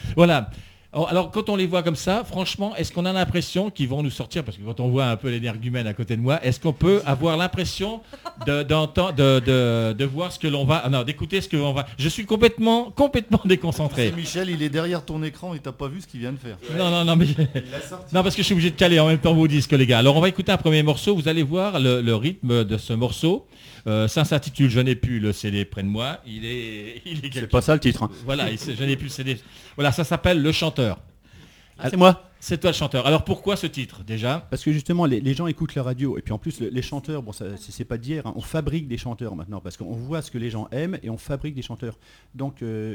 Voilà. Alors, quand on les voit comme ça, franchement, est-ce qu'on a l'impression qu'ils vont nous sortir, parce que quand on voit un peu l'énergumène à côté de moi, est-ce qu'on peut avoir l'impression de voir ce que l'on va... Ah non, d'écouter ce que l'on va... Je suis complètement déconcentré. Michel, il est derrière ton écran et t'as pas vu ce qu'il vient de faire. Non, mais... Non, parce que je suis obligé de caler en même temps vos disques, les gars. Alors, on va écouter un premier morceau. Vous allez voir le rythme de ce morceau. Ça s'intitule Je n'ai plus le CD près de moi. Il est C'est pas ça le titre. Hein. Voilà, je n'ai plus le CD. Voilà, ça s'appelle Le Chanteur. C'est moi. C'est toi le chanteur. Alors pourquoi ce titre déjà ? Parce que justement, les gens écoutent la radio. Et puis en plus, les chanteurs, bon, ça, c'est pas d'hier. Hein. On fabrique des chanteurs maintenant. Parce qu'on voit ce que les gens aiment et on fabrique des chanteurs. Donc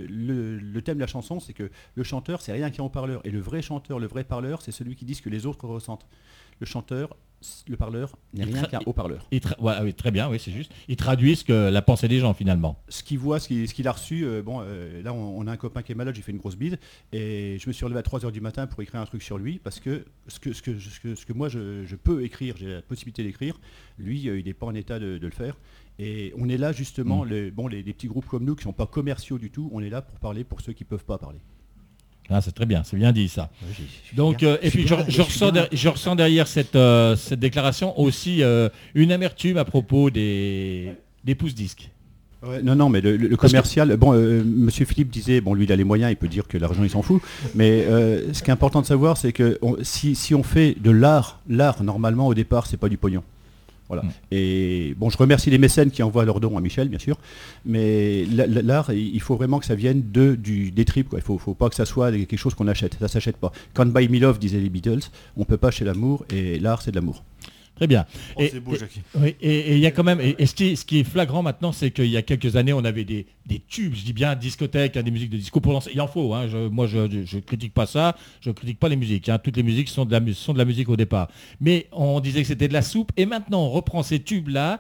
le thème de la chanson, c'est que le chanteur, c'est rien qu'un haut-parleur. Et le vrai chanteur, le vrai parleur, c'est celui qui dit ce que les autres ressentent. Le chanteur, le parleur, n'est rien qu'un haut-parleur. Ouais, oui, très bien, oui, c'est juste. Il traduit ce que la pensée des gens finalement. Ce qu'il voit, ce qu'il a reçu. Là, on a un copain qui est malade, j'ai fait une grosse bide. Et je me suis relevé à 3h du matin pour écrire un truc sur lui. Parce que ce que moi, je peux écrire, j'ai la possibilité d'écrire. Lui, il n'est pas en état de le faire. Et on est là justement, les petits groupes comme nous qui ne sont pas commerciaux du tout, on est là pour parler pour ceux qui ne peuvent pas parler. Ah, c'est très bien, c'est bien dit ça. Oui, donc, et puis je ressens derrière cette déclaration aussi une amertume à propos des pouces-disques. Ouais, non, mais le commercial, Monsieur Philippe disait, lui il a les moyens, il peut dire que l'argent il s'en fout, mais ce qui est important de savoir, c'est que si on fait de l'art normalement au départ, c'est pas du pognon. Voilà. Et je remercie les mécènes qui envoient leurs dons à Michel, bien sûr, mais l'art, il faut vraiment que ça vienne des tripes, quoi. Il faut pas que ça soit quelque chose qu'on achète, ça s'achète pas. Can't buy me love, disaient les Beatles, on peut pas acheter l'amour, et l'art c'est de l'amour. Très bien. C'est beau, Jackie. Oui, et il y a quand même, ce qui est flagrant maintenant, c'est qu'il y a quelques années, on avait des tubes, je dis bien discothèques, des musiques de disco pour lancer. Il en faut, hein, moi je critique pas ça, je critique pas les musiques. Hein, toutes les musiques sont de la musique au départ. Mais on disait que c'était de la soupe, et maintenant on reprend ces tubes-là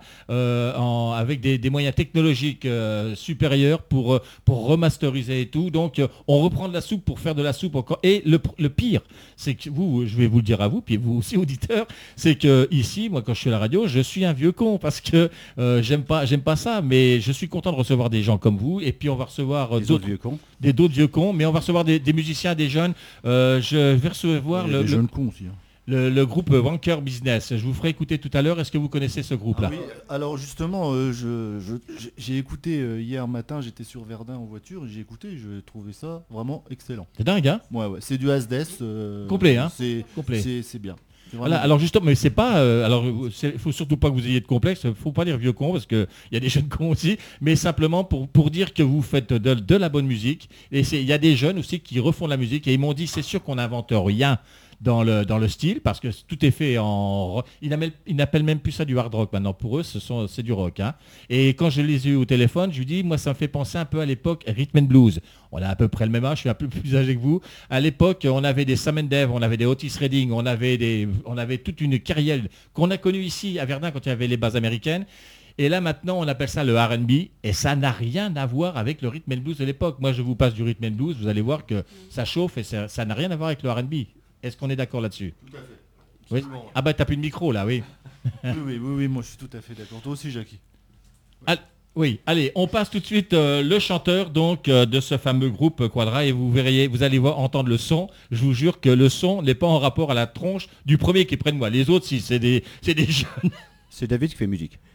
avec des moyens technologiques supérieurs pour remasteriser et tout. Donc on reprend de la soupe pour faire de la soupe encore. Et le pire, c'est que je vais vous le dire à vous, puis vous aussi auditeurs, c'est que ici, moi quand je suis à la radio, je suis un vieux con parce que j'aime pas ça, mais je suis content de recevoir des gens comme vous, et puis on va recevoir d'autres vieux cons, mais on va recevoir des musiciens, des jeunes. Je vais recevoir des jeunes cons aussi. Hein. Le groupe Wanker Business. Je vous ferai écouter tout à l'heure. Est-ce que vous connaissez ce groupe-là ? Oui. Alors justement, j'ai écouté hier matin, j'étais sur Verdun en voiture, et j'ai écouté, je trouvais ça vraiment excellent. C'est dingue, hein ? Ouais, c'est du Asdes. Complet, hein ? C'est bien. Voilà, alors justement, mais c'est pas... il faut surtout pas que vous ayez de complexe, il faut pas dire vieux con, parce qu'il y a des jeunes cons aussi, mais simplement pour dire que vous faites de la bonne musique. Et il y a des jeunes aussi qui refont de la musique, et ils m'ont dit, c'est sûr qu'on n'invente rien dans le style, parce que tout est fait en... Ils n'appellent même plus ça du hard rock maintenant. Pour eux, c'est du rock. Hein. Et quand je les ai eu au téléphone, je lui dis, moi, ça me fait penser un peu à l'époque Rhythm and Blues. On a à peu près le même âge, je suis un peu plus âgé que vous. À l'époque, on avait des Sam & Dave, on avait des Otis Redding, on avait toute une carrière qu'on a connue ici à Verdun quand il y avait les bases américaines. Et là, maintenant, on appelle ça le R&B, et ça n'a rien à voir avec le Rhythm and Blues de l'époque. Moi, je vous passe du Rhythm and Blues, vous allez voir que ça chauffe, et ça n'a rien à voir avec le R&B. Est-ce qu'on est d'accord là-dessus ? Tout à fait. Oui. Ah bah t'as plus de micro là, oui. oui, moi je suis tout à fait d'accord. Toi aussi, Jackie. Oui, allez, on passe tout de suite le chanteur donc de ce fameux groupe Quadra, et vous allez entendre le son. Je vous jure que le son n'est pas en rapport à la tronche du premier qui est près de moi. Les autres, si, c'est des jeunes. C'est David qui fait musique.